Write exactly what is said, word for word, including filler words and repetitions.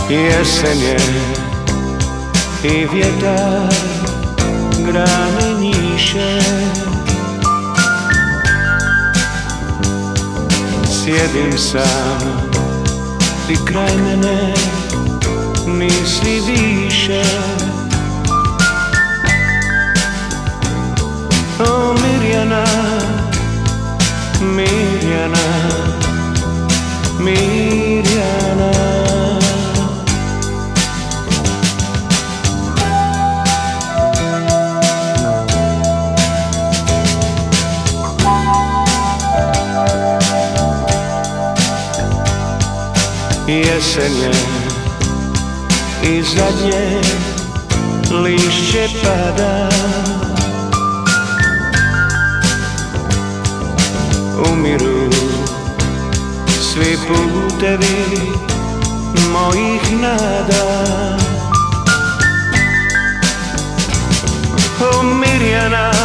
Jesen je i vjetar grane njiše. Sjedim sam, ti kraj mene nisi više. O Mirjana, Mirjana, Mirjana. Jesen je i zadnje lišće pada. Umiru svi putevi mojih nada. O Mirjana,